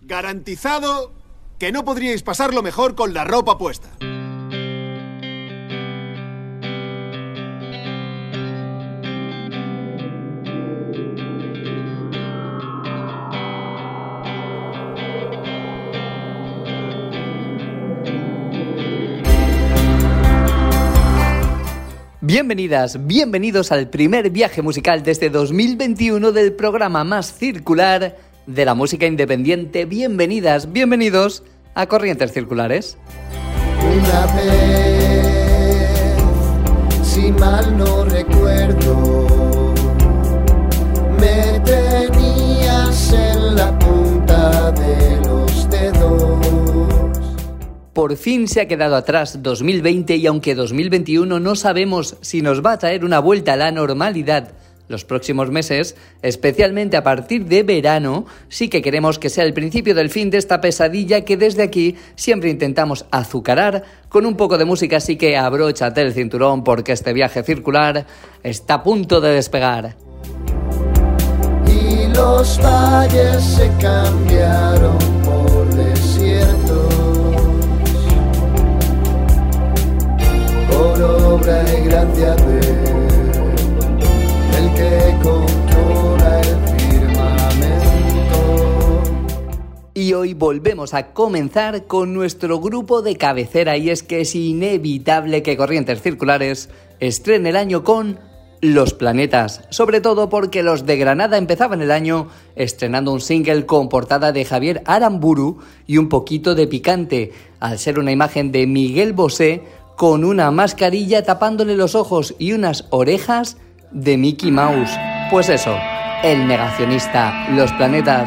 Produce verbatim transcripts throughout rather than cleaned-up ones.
Garantizado que no podríais pasarlo mejor con la ropa puesta. Bienvenidas, bienvenidos al primer viaje musical de este dos mil veintiuno del programa más circular de la música independiente. Bienvenidas, bienvenidos a Corrientes Circulares. Una vez, si mal no recuerdo, me tenías en la punta de los dedos. Por fin se ha quedado atrás dos mil veinte y aunque dos mil veintiuno no sabemos si nos va a traer una vuelta a la normalidad los próximos meses, especialmente a partir de verano, sí que queremos que sea el principio del fin de esta pesadilla que desde aquí siempre intentamos azucarar con un poco de música, así que abróchate el cinturón porque este viaje circular está a punto de despegar. Y los valles se cambiaron por desiertos, por obra y gracia de el que controla el firmamento. Y hoy volvemos a comenzar con nuestro grupo de cabecera, y es que es inevitable que Corrientes Circulares estrene el año con Los Planetas, sobre todo porque los de Granada empezaban el año estrenando un single con portada de Javier Aramburu y un poquito de picante, al ser una imagen de Miguel Bosé con una mascarilla tapándole los ojos y unas orejas de Mickey Mouse. Pues eso, El Negacionista, Los Planetas.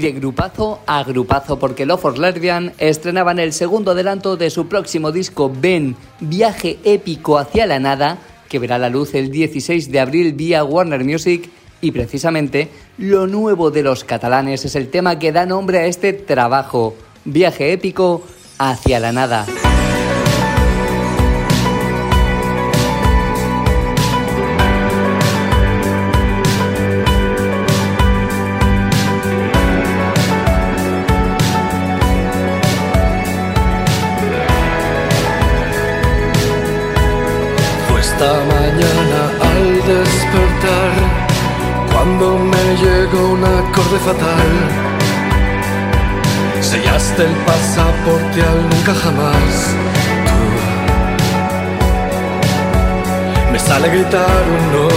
de grupazo a grupazo, porque Love for Lesbian estrenaban el segundo adelanto de su próximo disco Ven, viaje épico hacia la nada, que verá la luz el dieciséis de abril vía Warner Music. Y precisamente lo nuevo de los catalanes es el tema que da nombre a este trabajo, viaje épico hacia la nada. Esta mañana al despertar, cuando me llegó un acorde fatal, sellaste el pasaporte al nunca jamás. Tú me sale gritar un no,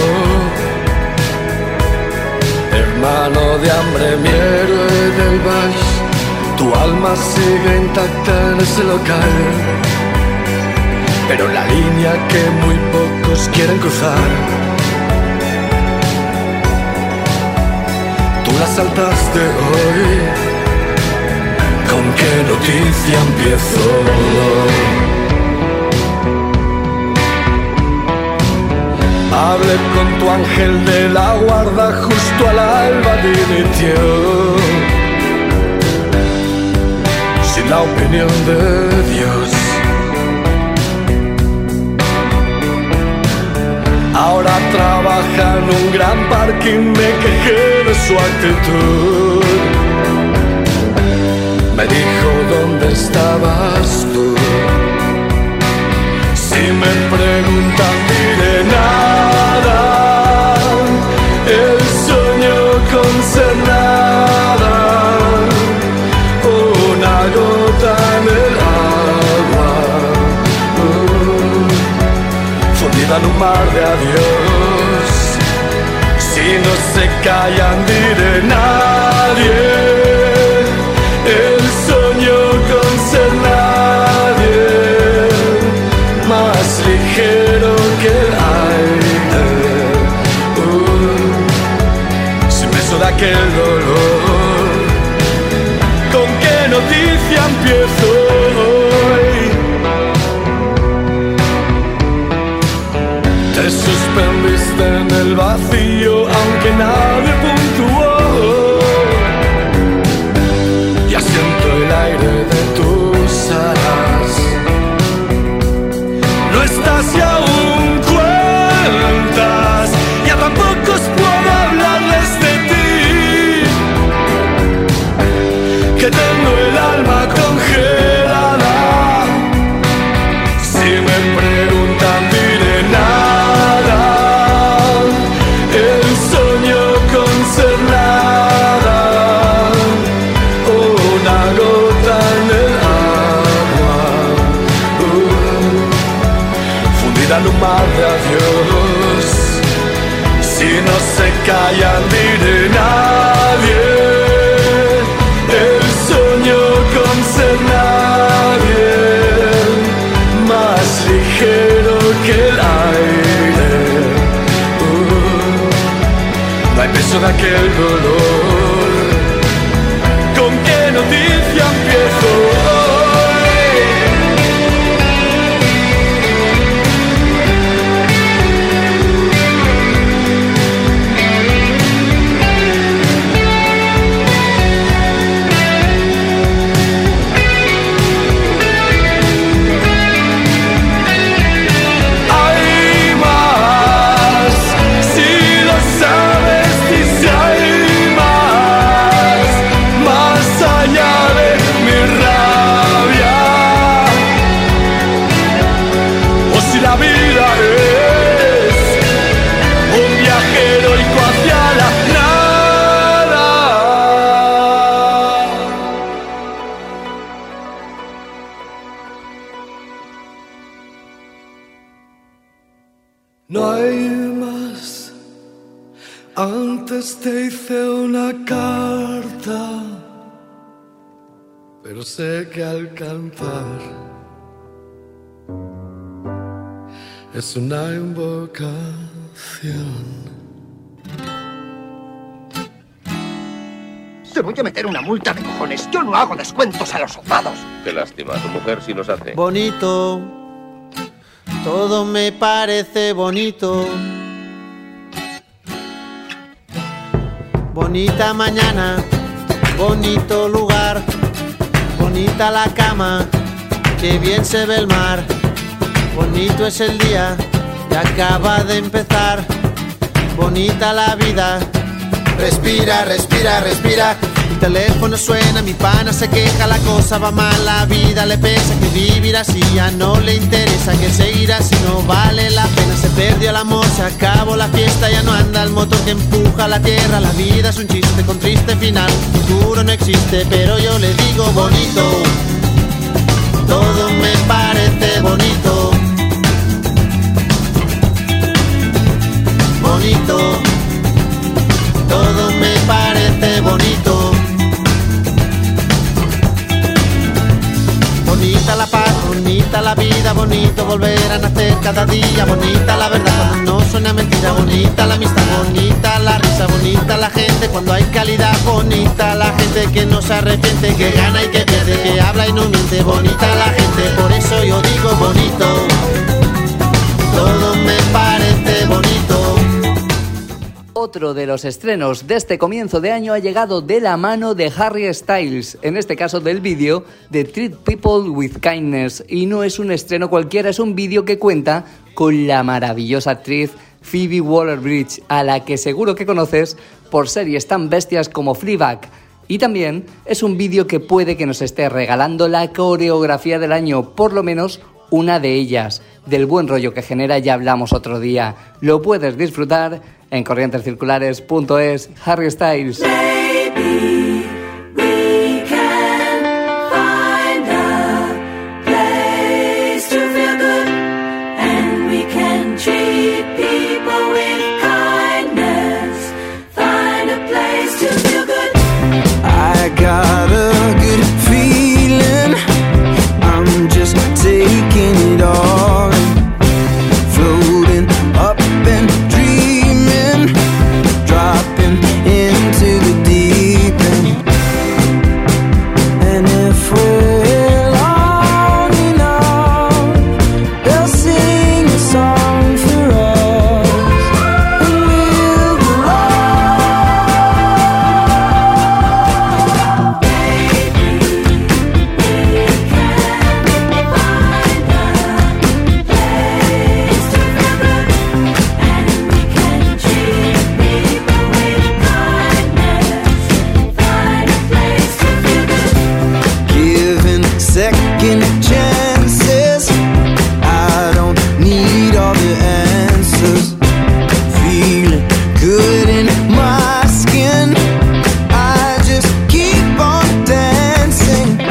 hermano de hambre, mi héroe del Baix. Tu alma sigue intacta en ese local, pero la línea que muy pocos quieren cruzar, tú la saltaste hoy. ¿Con qué noticia empiezo? Hablé con tu ángel de la guarda, justo al alba dimitió, sin la opinión de Dios. Ahora trabaja en un gran parque y me quejé de su actitud. Me dijo, ¿dónde estabas tú? Si me preguntan diré nada, el sueño con ser nada, una gota en el agua, fundida en un mar de adiós. Si no se callan diré nadie, el sueño con ser nadie, más ligero que el aire, uh, sin beso de aquel dolor. ¿Con qué noticia empiezo hoy? Te suspendiste en el vacío aunque nadie puntuó. Ya siento el aire de tus alas. No estás y aún cuentas, ya tampoco os puedo hablarles de ti, que tengo el alma congelada. Si me preguntan diré nada, el sueño con ser nada, una gota en el agua, uh, fundida en un mar de adiós. Si no se callan diré nadie, el sueño con ser nadie, más ligero que el aire, uh, no hay peso de aquel dolor. ¿Con qué noticia empiezo hoy? Hay más, si lo sabes, dice hay más, más allá de mi rabia. O si la vida es un viaje heroico hacia la nada. No hay más. Antes te hice una carta, pero sé que al cantar es una invocación. Te voy a meter una multa de cojones. Yo no hago descuentos a los soldados. Qué lástima, tu mujer sí los hace. Bonito, todo me parece bonito. Bonita mañana, bonito lugar, bonita la cama, qué bien se ve el mar. Bonito es el día que acaba de empezar, bonita la vida. Respira, respira, respira. Mi teléfono suena, mi pana se queja, la cosa va mal, la vida le pesa, que vivir así ya no le interesa, que seguir así no vale la pena. Se perdió el amor, se acabó la fiesta, ya no anda el motor que empuja la tierra. La vida es un chiste con triste final, futuro no existe, pero yo le digo bonito. Todo me parece bonito. Bonito. Todo me parece bonito. Bonita la paz, bonita la vida, bonito volver a nacer cada día. Bonita la verdad cuando no suena mentira, bonita la amistad, bonita la risa, bonita la gente cuando hay calidad. Bonita la gente que no se arrepiente, que gana y que pierde, que habla y no miente. Bonita la gente, por eso yo digo bonito. Todo me parece bonito. Otro de los estrenos de este comienzo de año ha llegado de la mano de Harry Styles, en este caso del vídeo de Treat People with Kindness. Y no es un estreno cualquiera, es un vídeo que cuenta con la maravillosa actriz Phoebe Waller-Bridge, a la que seguro que conoces por series tan bestias como Fleabag. Y también es un vídeo que puede que nos esté regalando la coreografía del año, por lo menos una de ellas. Del buen rollo que genera ya hablamos otro día. Lo puedes disfrutar en corrientes circulares punto es. Harry Styles. Maybe we can find a place to feel good, and we can treat people with kindness. Find a place to feel good. I got a good feeling, I'm just taking it all in, floating up and dreaming, dropping into the deep end. And if we're long enough, they'll sing a song for us, and we'll go giving second chances. I don't need all the answers. Feeling good in my skin, I just keep on dancing.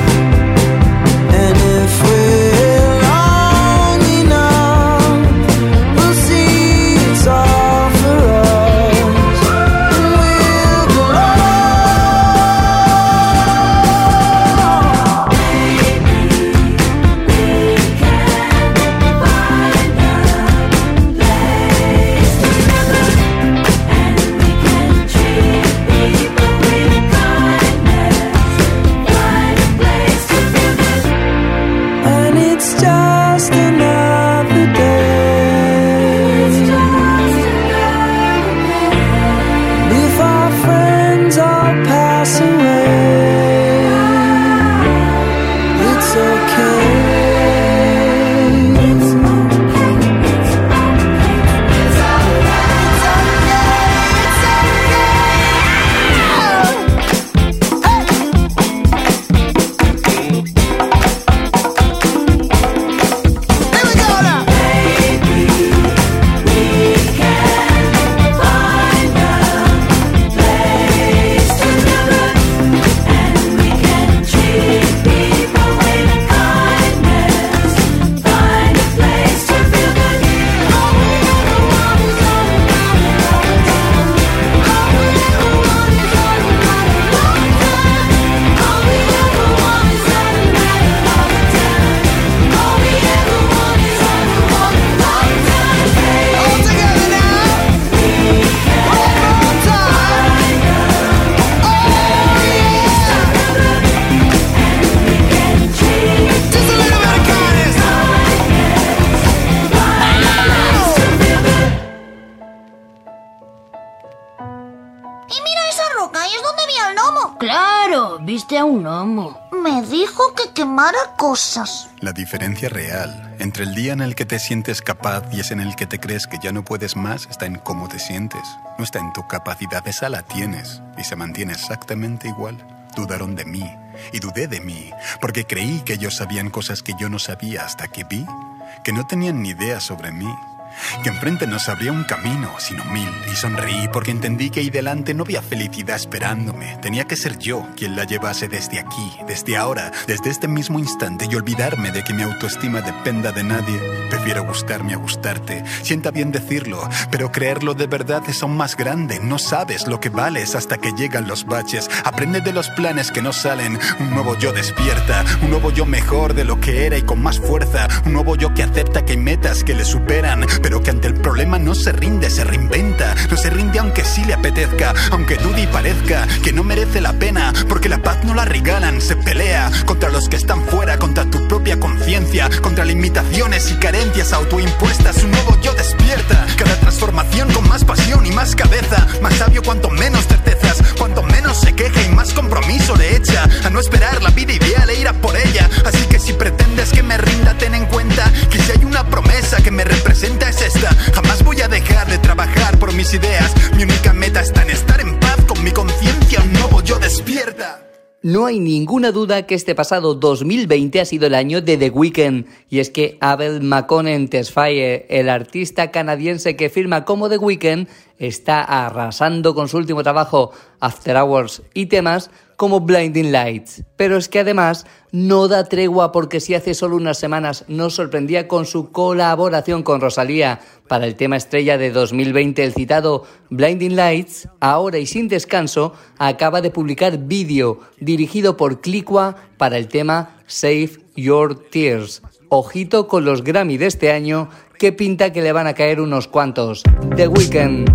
And if we're long enough, we'll see it's all for us, and we'll go on. ¿Viste a un gnomo? Me dijo que quemara cosas. La diferencia real entre el día en el que te sientes capaz y es en el que te crees que ya no puedes más está en cómo te sientes. No está en tu capacidad, esa la tienes y se mantiene exactamente igual. Dudaron de mí y dudé de mí porque creí que ellos sabían cosas que yo no sabía hasta que vi que no tenían ni idea sobre mí. Que enfrente no se abría un camino, sino mil, y sonreí porque entendí que ahí delante no había felicidad esperándome. Tenía que ser yo quien la llevase desde aquí, desde ahora, desde este mismo instante y olvidarme de que mi autoestima dependa de nadie. Prefiero gustarme a gustarte. Sienta bien decirlo, pero creerlo de verdad es aún más grande. No sabes lo que vales hasta que llegan los baches. Aprende de los planes que no salen. Un nuevo yo despierta, un nuevo yo mejor de lo que era y con más fuerza. Un nuevo yo que acepta que hay metas que le superan, pero que ante el problema no se rinde, se reinventa. No se rinde aunque sí le apetezca, aunque dude y parezca que no merece la pena, porque la paz no la regalan. Se pelea contra los que están fuera, contra tu propia conciencia, contra limitaciones y carencias autoimpuestas. Un nuevo yo despierta, cada transformación con más pasión y más cabeza. Más sabio cuanto menos certezas, cuanto menos se queja y más compromiso le echa a no esperar la vida ideal e ir a por ella. Así que si pretendes que me rinda, ten en cuenta que si hay una promesa que me representa es esta: jamás voy a dejar de trabajar por mis ideas. Mi única meta está en estar en paz con mi conciencia. Un nuevo yo despierta. No hay ninguna duda que este pasado dos mil veinte ha sido el año de The Weeknd, y es que Abel Maconnen Tesfaye, el artista canadiense que firma como The Weeknd, está arrasando con su último trabajo After Hours y temas como Blinding Lights. Pero es que además no da tregua, porque si hace solo unas semanas nos sorprendía con su colaboración con Rosalía para el tema estrella de dos mil veinte, el citado Blinding Lights, ahora y sin descanso acaba de publicar vídeo dirigido por Clicua para el tema Save Your Tears. Ojito con los Grammy de este año, que pinta que le van a caer unos cuantos. The Weeknd.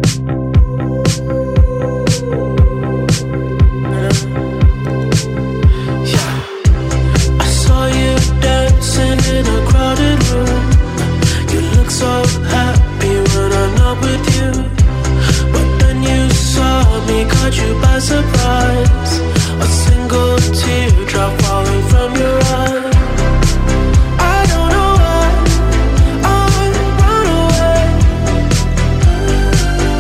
In a crowded room, you look so happy when I'm not with you. But then you saw me, caught you by surprise. A single teardrop falling from your eye. I don't know why I run away.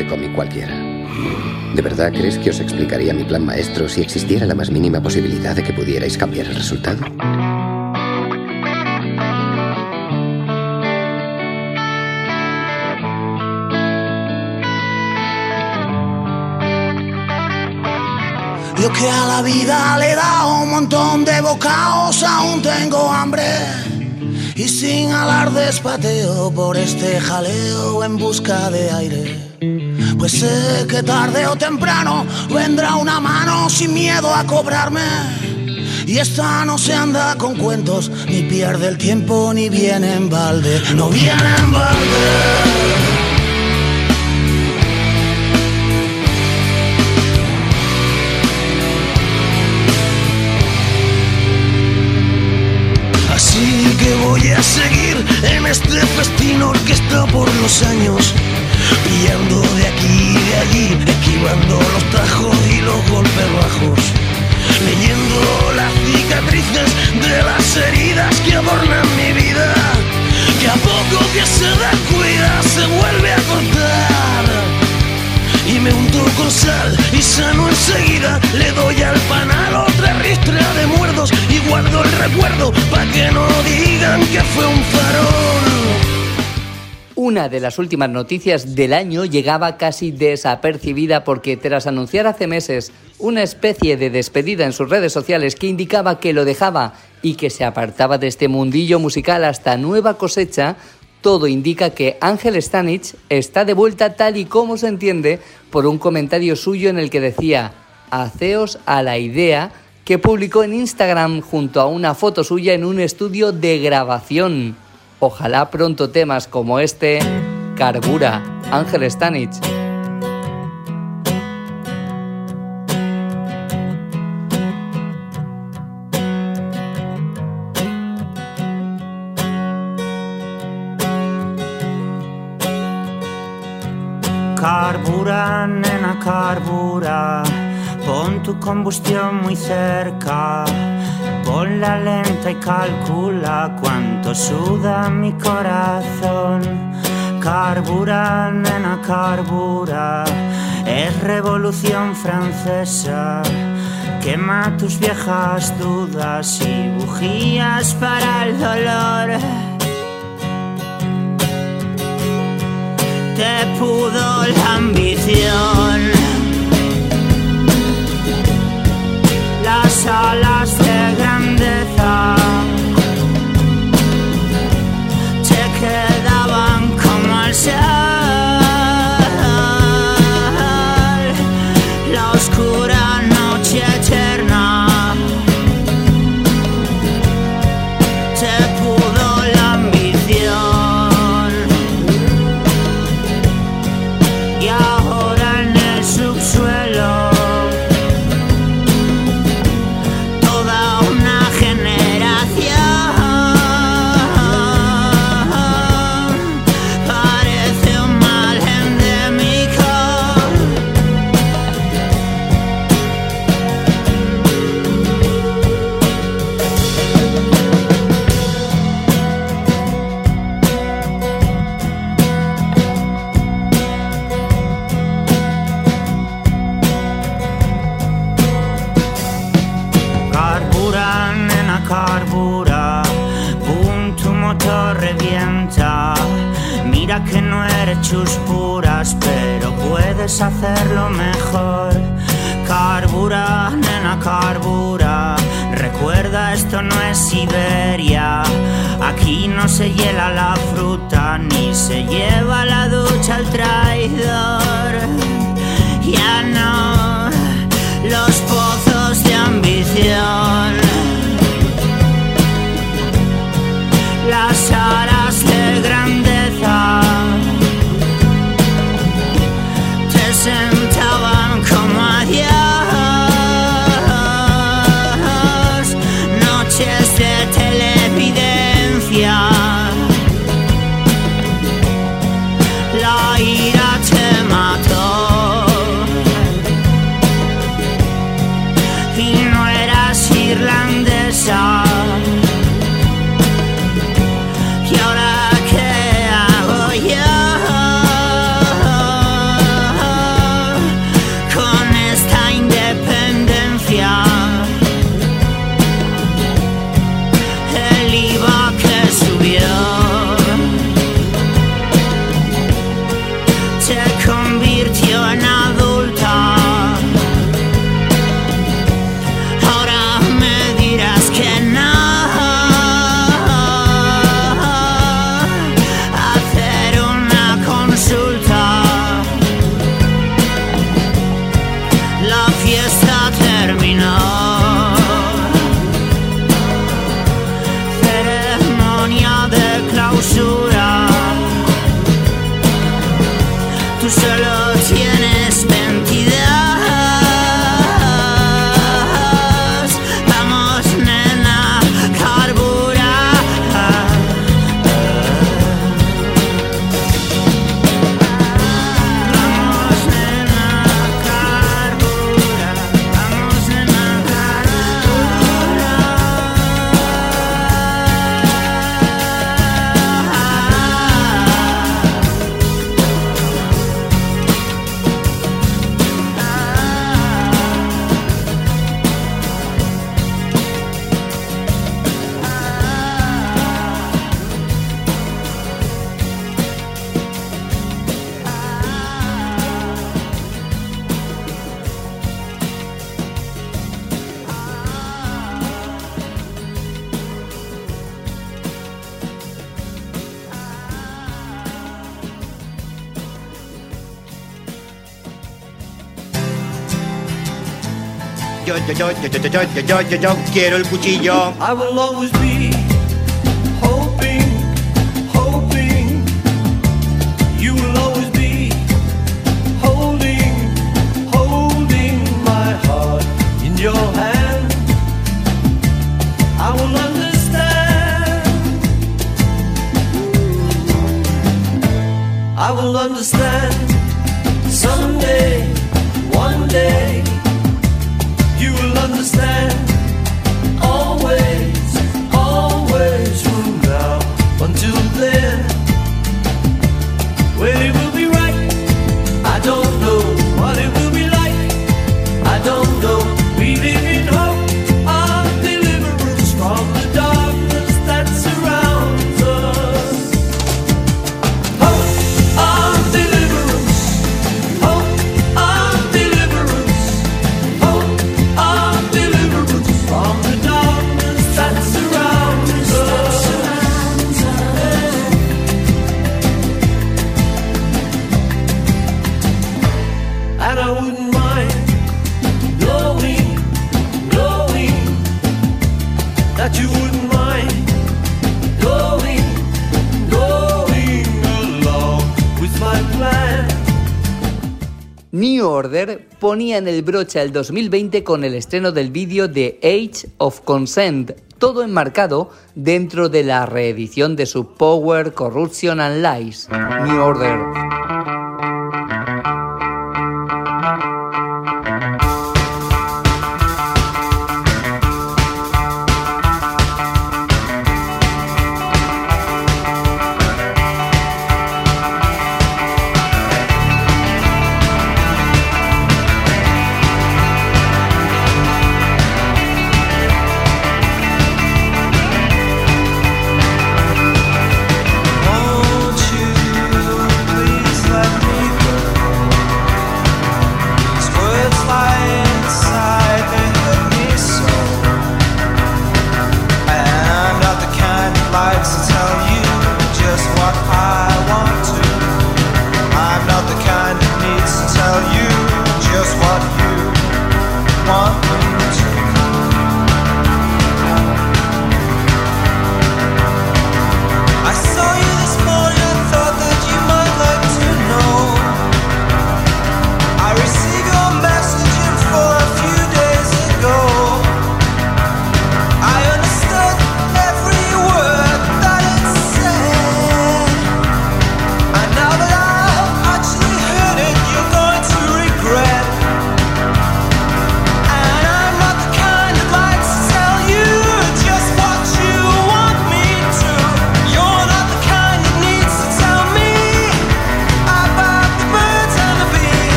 de cómic cualquiera. ¿De verdad crees que os explicaría mi plan maestro si existiera la más mínima posibilidad de que pudierais cambiar el resultado? Yo que a la vida le he dado un montón de bocados, aún tengo hambre. Y sin alardes pateo por este jaleo en busca de aire. Pues sé que tarde o temprano vendrá una mano sin miedo a cobrarme. Y esta no se anda con cuentos, ni pierde el tiempo, ni viene en balde. No viene en balde. Así que voy a seguir en este festín orquesta por los años, pillando de aquí y de allí, esquivando los tajos y los golpes bajos, leyendo las cicatrices de las heridas que adornan mi vida, que a poco que se descuida se vuelve a cortar. Y me unto con sal y sano enseguida. Le doy al panal otra ristra de muertos y guardo el recuerdo pa' que no digan que fue un farol. Una de las últimas noticias del año llegaba casi desapercibida porque tras anunciar hace meses una especie de despedida en sus redes sociales que indicaba que lo dejaba y que se apartaba de este mundillo musical hasta nueva cosecha, todo indica que Ángel Stanich está de vuelta tal y como se entiende por un comentario suyo en el que decía «Haceos a la idea», que publicó en Instagram junto a una foto suya en un estudio de grabación. Ojalá pronto temas como este carbura. Ángel Stanich. Carbura, nena, carbura, pon tu combustión muy cerca, ponla lenta y calcula cuánto suda mi corazón. Carbura, nena, carbura, es revolución francesa, quema tus viejas dudas y bujías para el dolor. Te pudo la ambición, las alas de grandeza te quedaban como al sol, la oscura noche eterna. Te pudo la ambición. Mira que no eres chus puras, pero puedes hacerlo mejor. Carbura, nena, carbura, recuerda esto no es Siberia. Aquí no se hiela la fruta, ni se lleva la ducha al traidor. Ya no, los pozos de ambición, las aras de grandeza te sentaban como a Dios. Noches de televidencia, la ira te mató. tienes veintidós. Vamos, nena, carbura. Vamos, nena, carbura. Vamos, nena, Yo, yo, yo, yo, yo, yo, yo, yo, yo, yo quiero el cuchillo. I will always be hoping, hoping. You will always be holding, holding my heart in your hand. I will understand. I will understand someday, one day. You will understand always, always from now until then. When it will be right, I don't know what it will be like. I don't know. We live in hope of deliverance from the darkness that surrounds us. Hope of deliverance. Hope of deliverance. Hope of deliverance from the darkness that surrounds us. And I wouldn't mind knowing, knowing that you wouldn't mind going, going along with my plan. New Order ponía en el broche el dos mil veinte con el estreno del vídeo de Age of Consent, todo enmarcado dentro de la reedición de su Power, Corruption and Lies. New Order. Won't you please let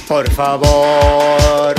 por favor.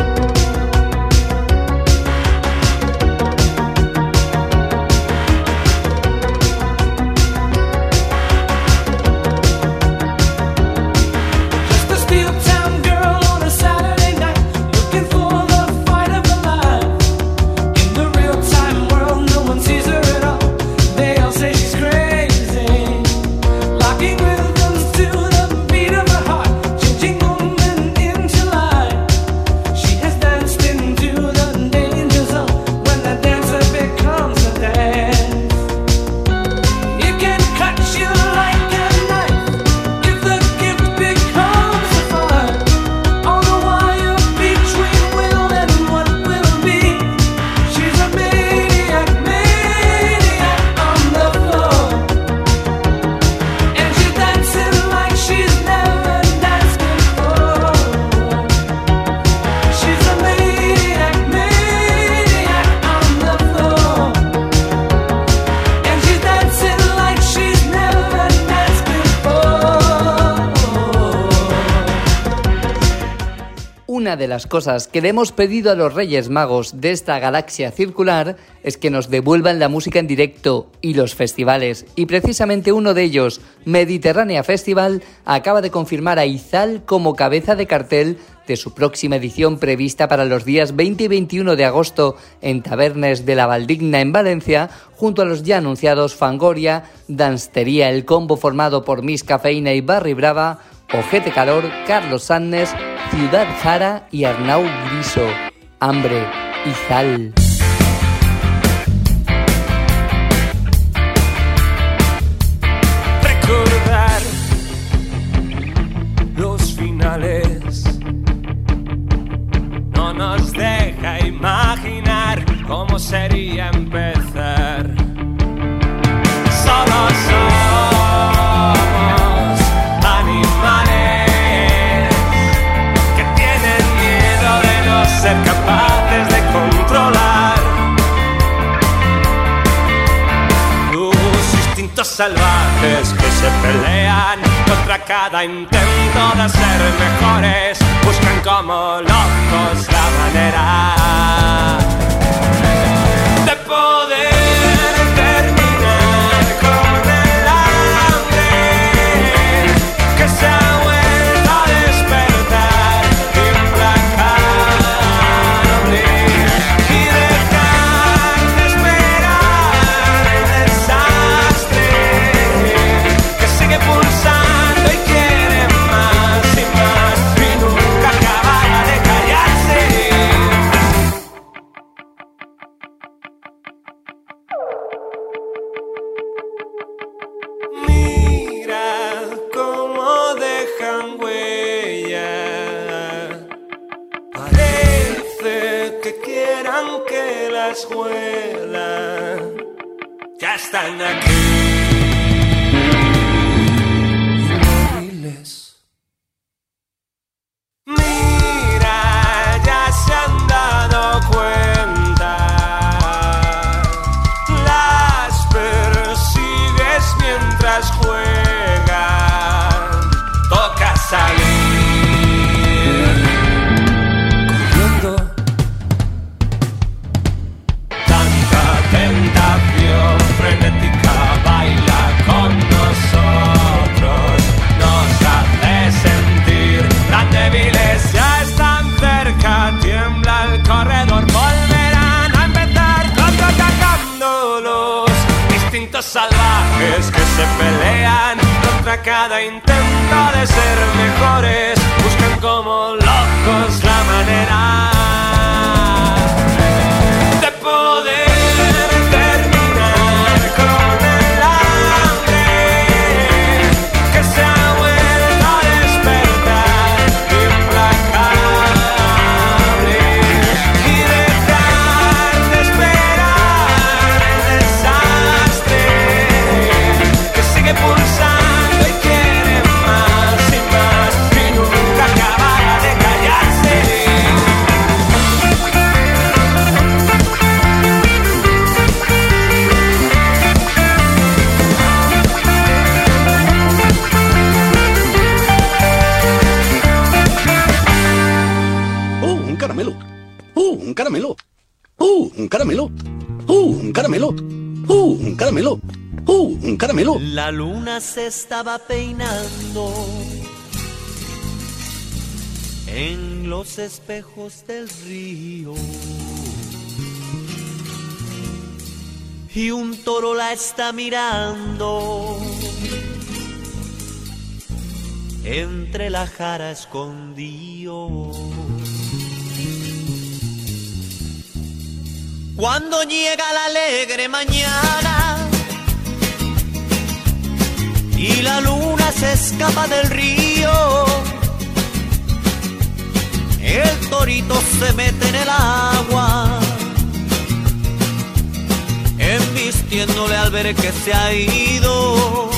Una de las cosas que le hemos pedido a los Reyes Magos de esta galaxia circular es que nos devuelvan la música en directo y los festivales. Y precisamente uno de ellos, Mediterránea Festival, acaba de confirmar a Izal como cabeza de cartel de su próxima edición prevista para los días veinte y veintiuno de agosto en Tabernes de la Valdigna en Valencia, junto a los ya anunciados Fangoria, Danstería, el combo formado por Miss Cafeína y Barry Brava, Ojete Calor, Carlos Sannes, Ciudad Jara y Arnau Griso. Hambre, Izal. Recordar los finales no nos deja imaginar cómo sería empezar. Solo somos animales que tienen miedo de no ser capaces de controlar los instintos salvajes que se pelean contra cada intento de ser mejores, buscan como locos la manera de poder terminar con el hambre que se ha vuelto a despertar implacable y dejar de esperar el desastre que sigue pulsando y quiere más y más y nunca acabará de callarse. Mira cómo dejan huella. Parece que quieran que las huelan. Ya están aquí. Inmóviles. Mira, ya se han dado cuenta. Las persigues mientras juegan. Toca salir corriendo. Tanta tentación frenética baila con nosotros. Nos hace sentir tan débiles. Ya están cerca, tiembla el corredor. Volverán a empezar contraatacando los instintos salvajes que se pelean contra cada intento de ser mejores. Buscan como locos la manera de poder terminar con el hambre que se ha vuelto a despertar implacable y dejar de esperar el desastre que sigue pulsando y quiere más y más un caramelo! ¡Uh, un caramelo! ¡Uh, un caramelo! ¡Uh, un caramelo! La luna se estaba peinando en los espejos del río y un toro la está mirando entre la jara escondido. Cuando llega la alegre mañana y la luna se escapa del río, el torito se mete en el agua, embistiéndole al ver que se ha ido.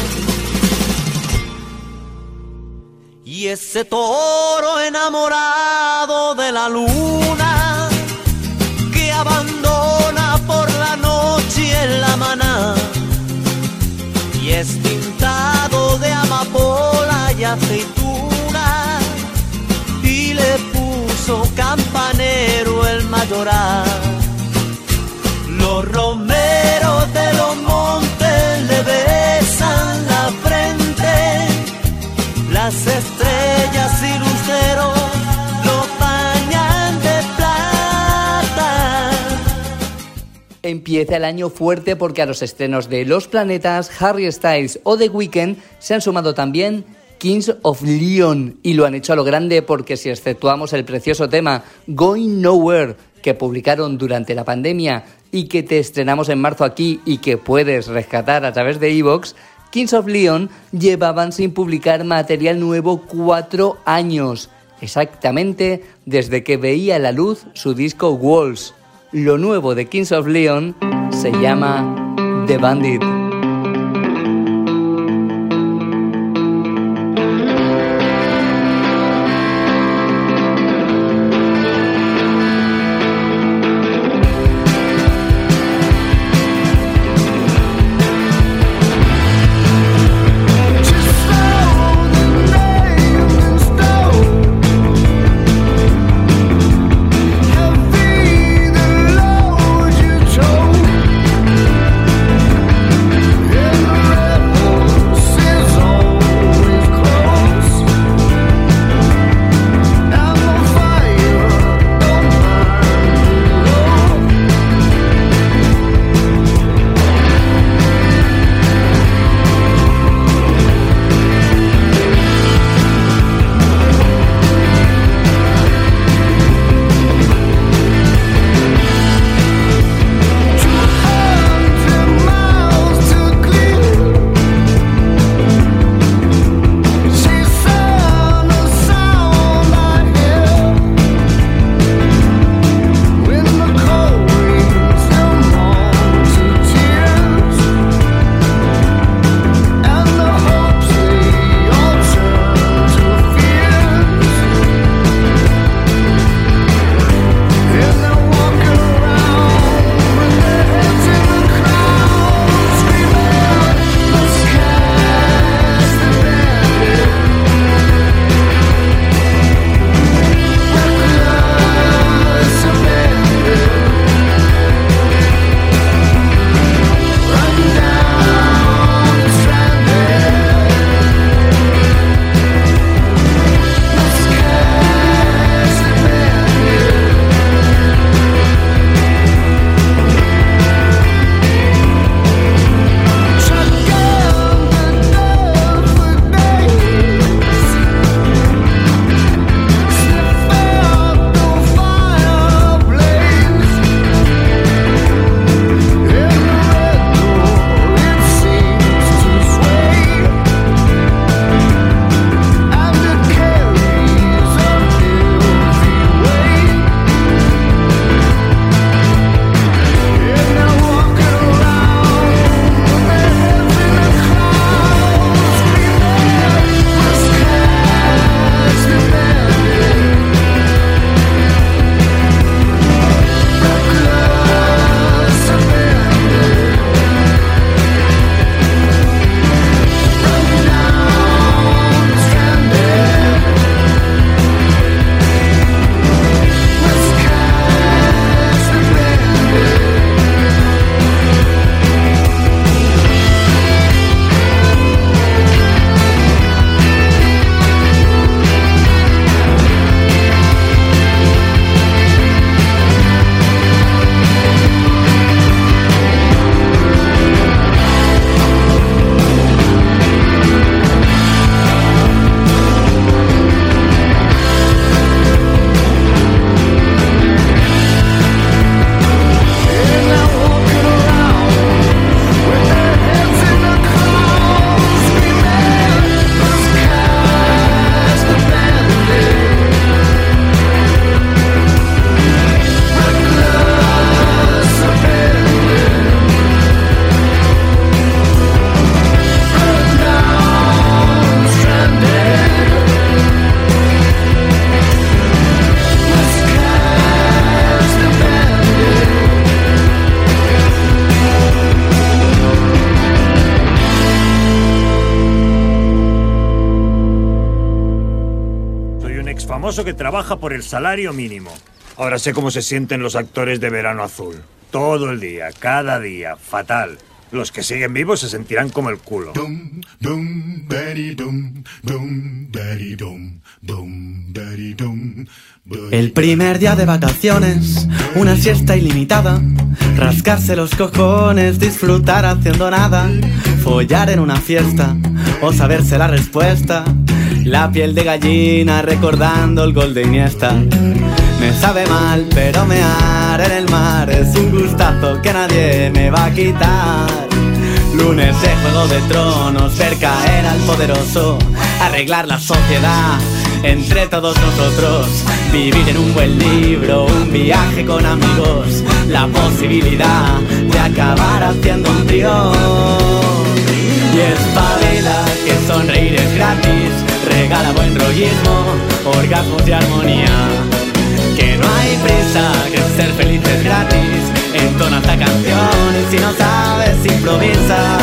Y ese toro enamorado de la luna que abandona por la noche en la maná y es pintado de amapola y aceituna y le puso campanero el mayoral. Los romeros de los montes le besan la frente, las estrellas y luceros lo bañan de plata. Empieza el año fuerte porque a los estrenos de Los Planetas, Harry Styles o The Weeknd se han sumado también Kings of Leon, y lo han hecho a lo grande porque si exceptuamos el precioso tema Going Nowhere que publicaron durante la pandemia y que te estrenamos en marzo aquí y que puedes rescatar a través de iVoox, Kings of Leon llevaban sin publicar material nuevo cuatro años, exactamente desde que veía la luz su disco Walls. Lo nuevo de Kings of Leon se llama The Bandit. Told un ex famoso que trabaja por el salario mínimo. Ahora sé cómo se sienten los actores de Verano Azul. Todo el día, cada día, fatal. Los que siguen vivos se sentirán como el culo. Dum, dum, daddy, dum, dum, daddy, dum, dum, daddy, dum. El primer día de vacaciones, una siesta ilimitada, rascarse los cojones, disfrutar haciendo nada, follar en una fiesta o saberse la respuesta, la piel de gallina recordando el gol de Iniesta. Me sabe mal, pero mear en el mar es un gustazo que nadie me va a quitar. Lunes de Juego de Tronos, ver caer al poderoso, arreglar la sociedad entre todos nosotros, vivir en un buen libro, un viaje con amigos, la posibilidad de acabar haciendo un trío. Y espabila que sonreír es gratis, regala buen rollismo, orgasmos y armonía. Que no hay prisa, que ser feliz es gratis, entona esta canción y si no sabes improvisa.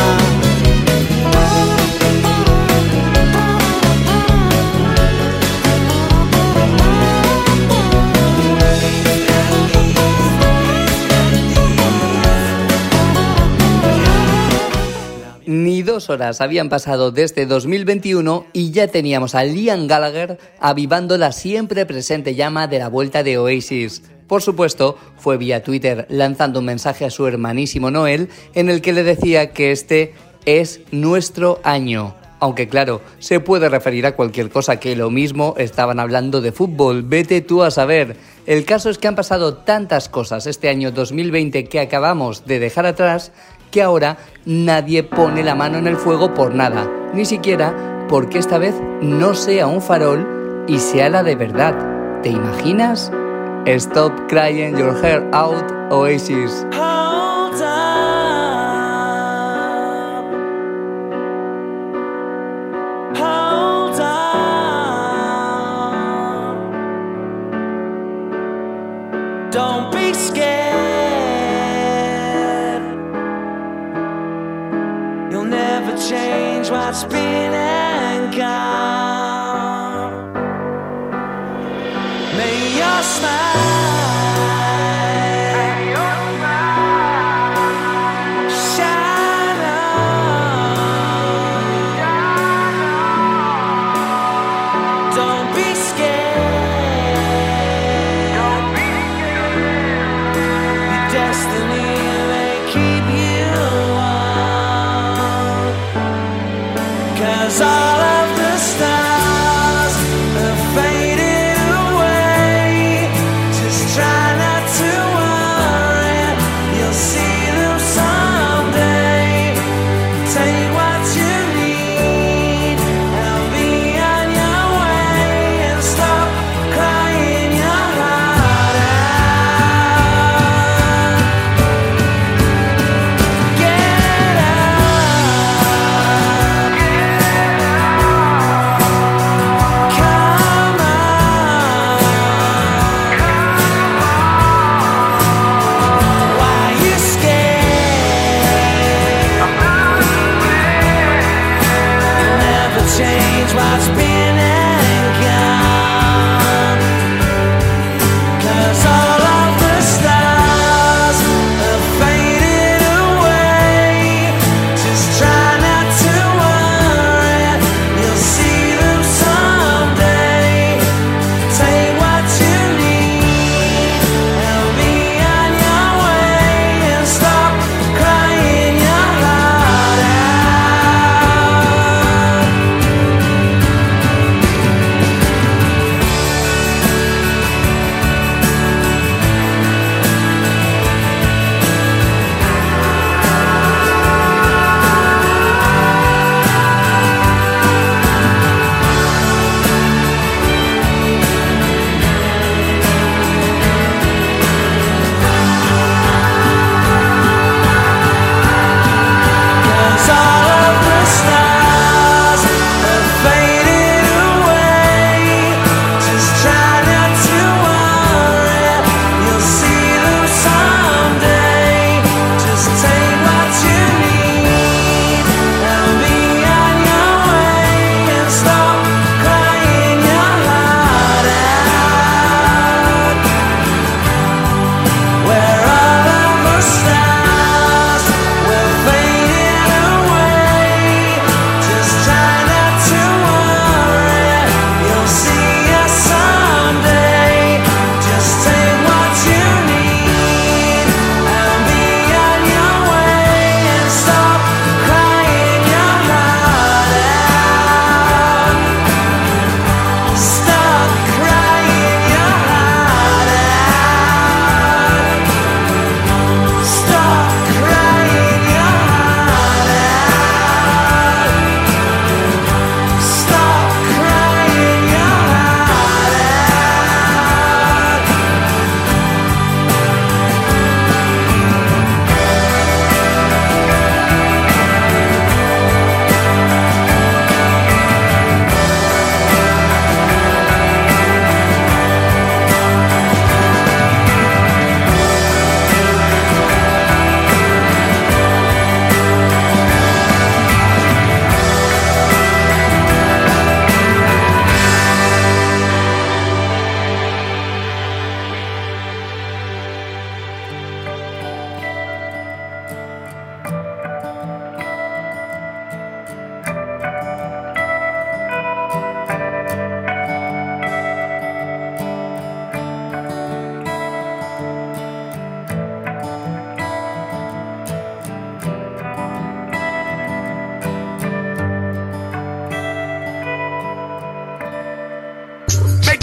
Ni dos horas habían pasado desde dos mil veintiuno y ya teníamos a Liam Gallagher avivando la siempre presente llama de la vuelta de Oasis. Por supuesto, fue vía Twitter lanzando un mensaje a su hermanísimo Noel en el que le decía que este es nuestro año. Aunque claro, se puede referir a cualquier cosa, que lo mismo estaban hablando de fútbol, vete tú a saber. El caso es que han pasado tantas cosas este año dos mil veinte que acabamos de dejar atrás, que ahora nadie pone la mano en el fuego por nada, ni siquiera porque esta vez no sea un farol y sea la de verdad. ¿Te imaginas? Stop Crying Your Hair Out, Oasis. Hold up, hold up. Don't be scared. You'll never change what's been and gone. May your smile shine on. Don't be scared. Your destiny may keep you warm. 'Cause all of the stars have faded away. Just try not to worry, you'll see them someday. Take what you need and be on your way and stop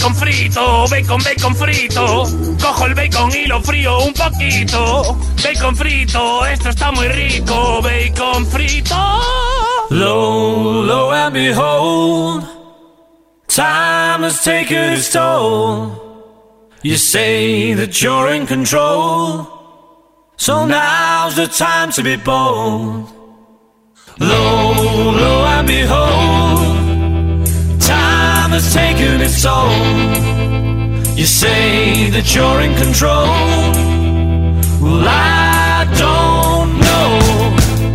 bacon frito, bacon, bacon frito. Cojo el bacon y lo frío un poquito. Bacon frito, esto está muy rico. Bacon frito. Lo, lo and behold, time has taken its toll. You say that you're in control, so now's the time to be bold. Lo, lo and behold, time has taken its toll. You say that you're in control, well I don't know.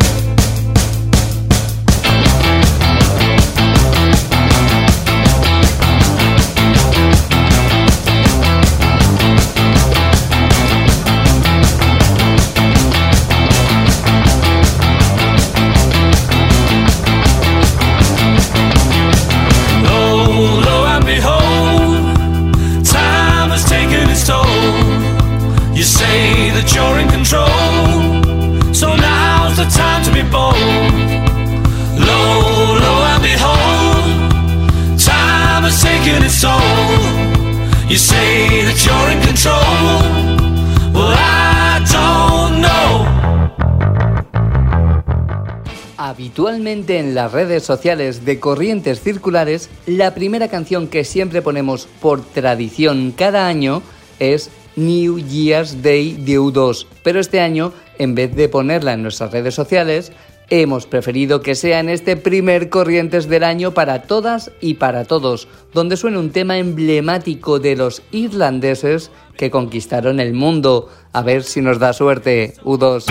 You say that you're in control, so now's the time to be bold. Lo, lo and behold, time has taken its toll. You say that you're in control, well I don't know. Habitualmente en las redes sociales de Corrientes Circulares, la primera canción que siempre ponemos por tradición cada año es New Year's Day de U dos, pero este año, en vez de ponerla en nuestras redes sociales, hemos preferido que sea en este primer Corrientes del año para todas y para todos, donde suena un tema emblemático de los irlandeses que conquistaron el mundo. A ver si nos da suerte, U dos.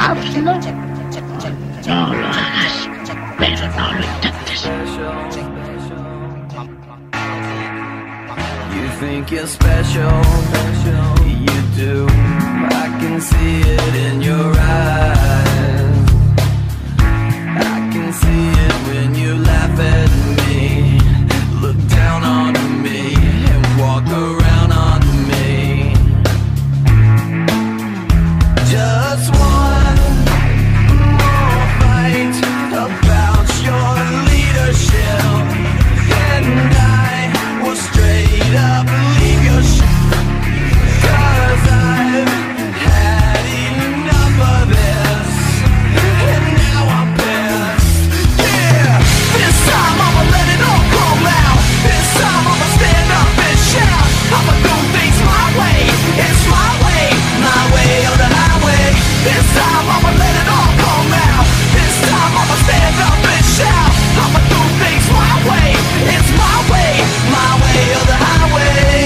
hazlo. No lo hagas, pero no lo intentes. You think you're special, you do. I can see it in your eyes. I can see it when you laugh at me, look down on me, and walk around on me. Just one more fight about your leadership, and I will straight up leave your shit. Cause I've had enough of this, and now I'm pissed. Yeah, this time I'ma let it all come out. This time I'ma stand up and shout. I'ma do things my way, it's my way, my way or the highway. This time I'ma let it all come out. This time I'ma stand up and shout. I'ma do things my way, it's my way, my way or the highway.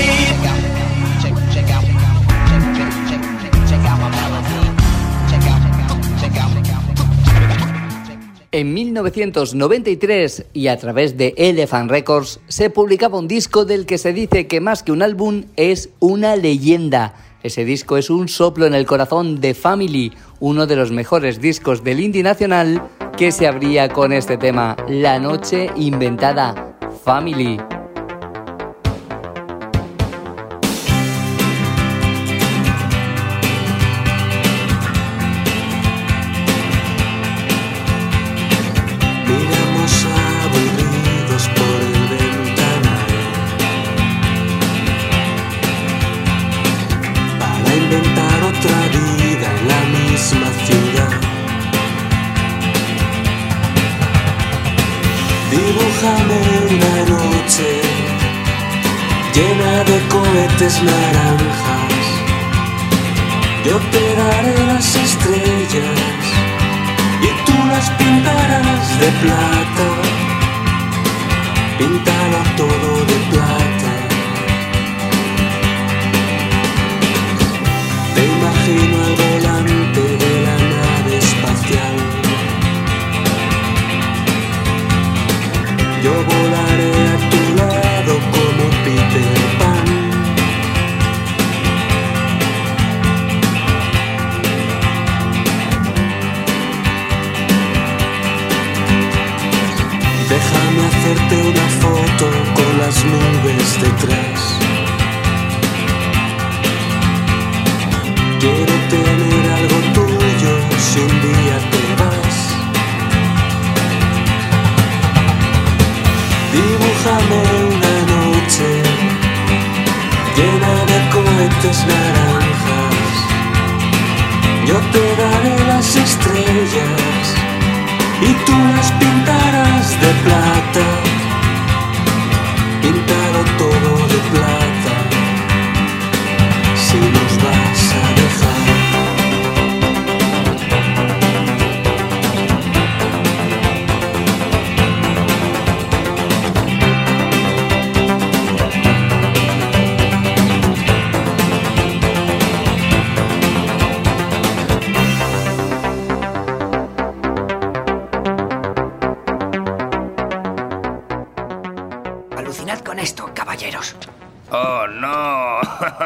En mil novecientos noventa y tres, y a través de Elephant Records, se publicaba un disco del que se dice que más que un álbum es una leyenda. Ese disco es un soplo en el corazón de Family, uno de los mejores discos del indie nacional, que se abría con este tema, La Noche Inventada, Family. Miramos aburridos por el ventanal para inventar otra vida en la misma ciudad. Dibújame una noche llena de cohetes naranjas. Yo te daré las estrellas y tú las pintarás de plata. Píntalo todo de plata. Te imagino al volante de la nave espacial. Yo volaré a tu lado como Peter Pan. Déjame hacerte una foto con las nubes detrás. Quiero tener algo tuyo si un día te vas. Dibújame una noche llena de cohetes naranjas. Yo te daré las estrellas y tú las pintarás de plata. Píntalo todo de plata. Si nos vas a dejar. Alucinad con esto, caballeros. ¡Oh, no!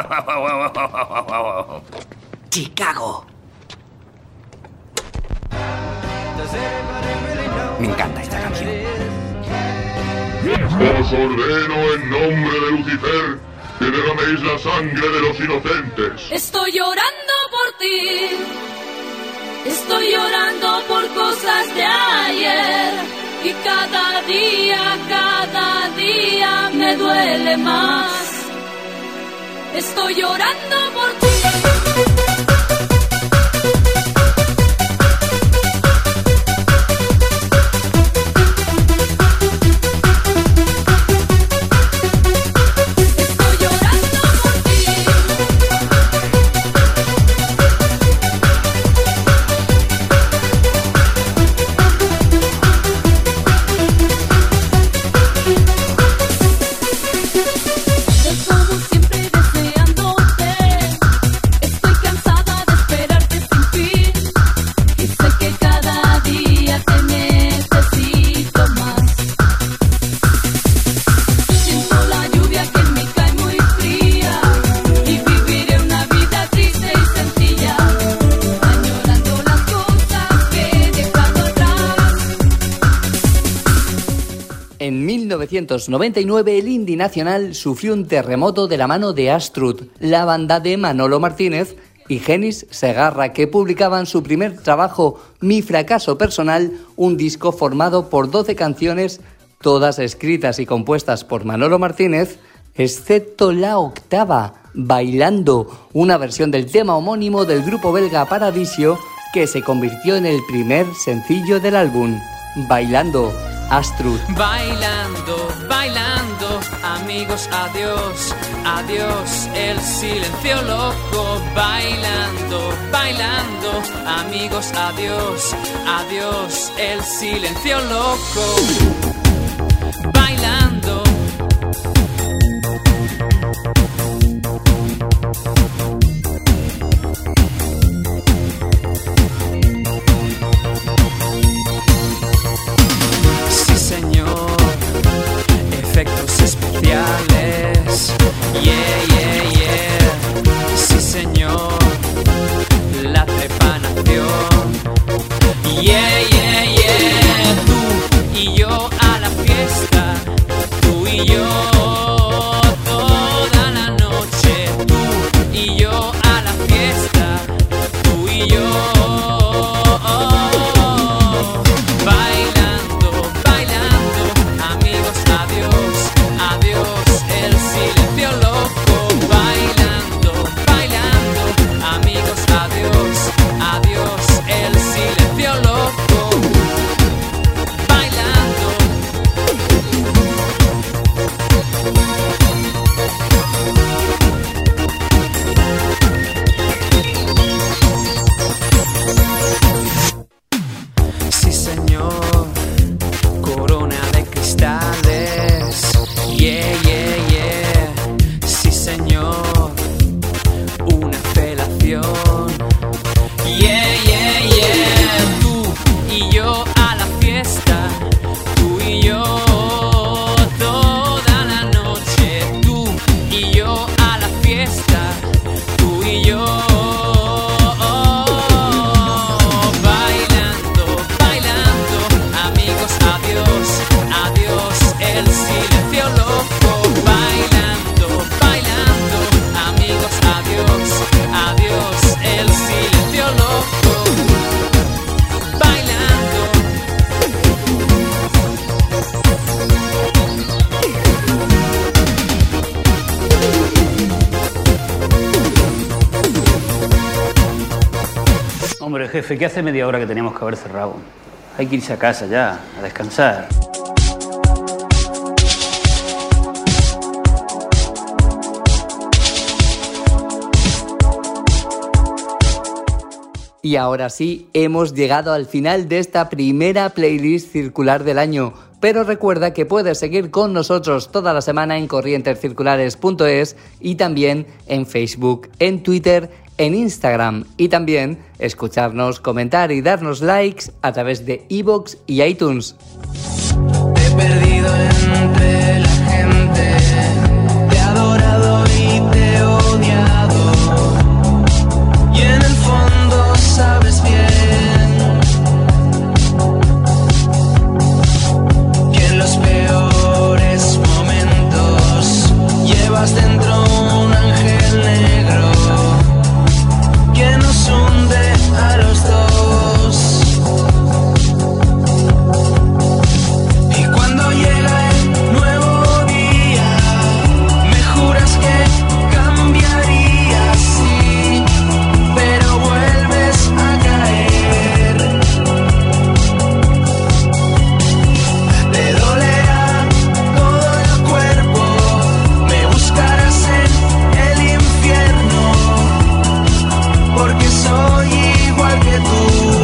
Chicago. Me encanta esta canción. Os ordeno en nombre de Lucifer que derraméis la sangre de los inocentes. Estoy llorando por ti. Estoy llorando por cosas de ayer. Y cada día, cada día me duele más. Estoy llorando por ti. Siempre deseándote novecientos noventa y nueve el indie nacional sufrió un terremoto de la mano de Astrud, la banda de Manolo Martínez y Genis Segarra, que publicaban su primer trabajo, Mi fracaso personal, un disco formado por doce canciones, todas escritas y compuestas por Manolo Martínez, excepto la octava, Bailando, una versión del tema homónimo del grupo belga Paradisio, que se convirtió en el primer sencillo del álbum. Bailando, Astrud. Bailando, bailando, amigos, adiós, adiós, el silencio loco. Bailando, bailando, amigos, adiós, adiós, el silencio loco. Bailando. Efectos especiales, yeah, yeah, yeah, sí señor, la trepanación, yeah, yeah, yeah, tú y yo a la fiesta, tú y yo toda la noche, tú y yo a la fiesta, tú y yo. Jefe, que hace media hora que teníamos que haber cerrado. Hay que irse a casa ya, a descansar. Y ahora sí, hemos llegado al final de esta primera playlist circular del año. Pero recuerda que puedes seguir con nosotros toda la semana en corrientes circulares punto es y también en Facebook, en Twitter, en Instagram y también escucharnos, comentar y darnos likes a través de iVoox y iTunes. Te he perdido entre la gente, te he adorado y te he odiado, y en el fondo sabes bien que en los peores momentos llevas dentro un ángel negro que nos hunde a los dos. Y cuando llega el nuevo día, me juras que cambiarías, sí, pero vuelves a caer. Te dolerá todo el cuerpo, me buscarás en el infierno, porque soy igual que tú.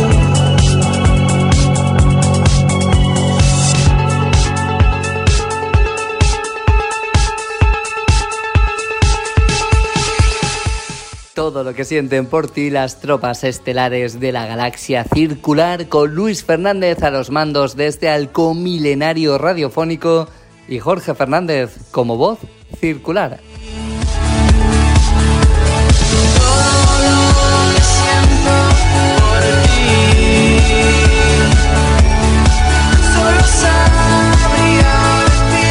Todo lo que sienten por ti las tropas estelares de la galaxia circular, con Luis Fernández a los mandos de este halcón milenario radiofónico y Jorge Fernández como voz circular. Solo sabría decir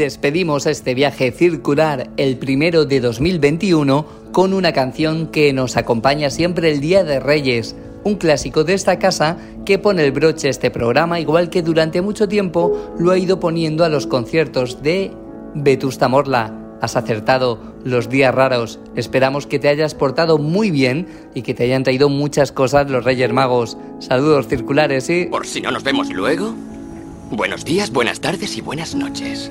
despedimos este viaje circular, el primero de dos mil veintiuno, con una canción que nos acompaña siempre el Día de Reyes, un clásico de esta casa que pone el broche a este programa, igual que durante mucho tiempo lo ha ido poniendo a los conciertos de Vetusta Morla. Has acertado, los días raros. Esperamos que te hayas portado muy bien y que te hayan traído muchas cosas los Reyes Magos. Saludos circulares, ¿sí? Por si no nos vemos luego, buenos días, buenas tardes y buenas noches.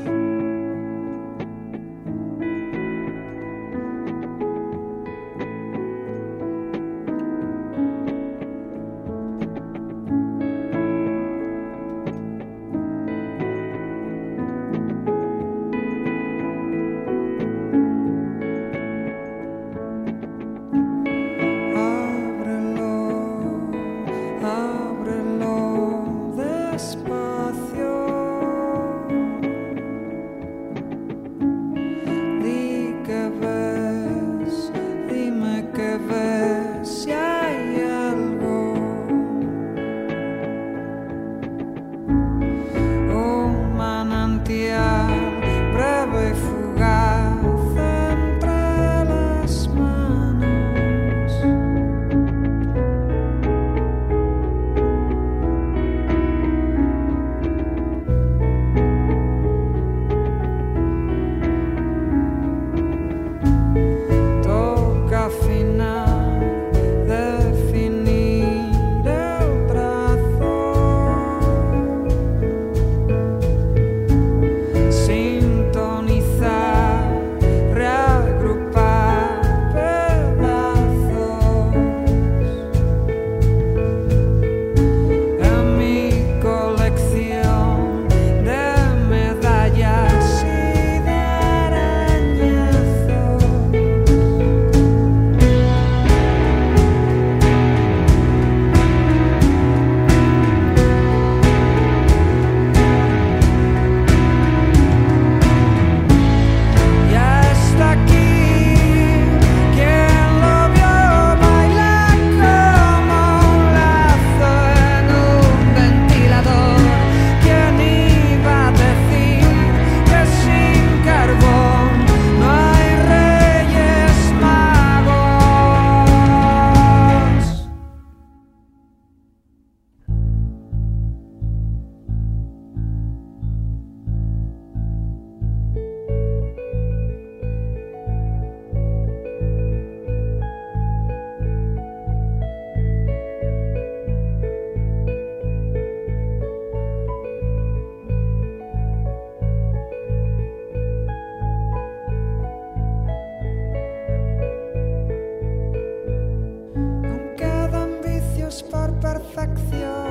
por perfección.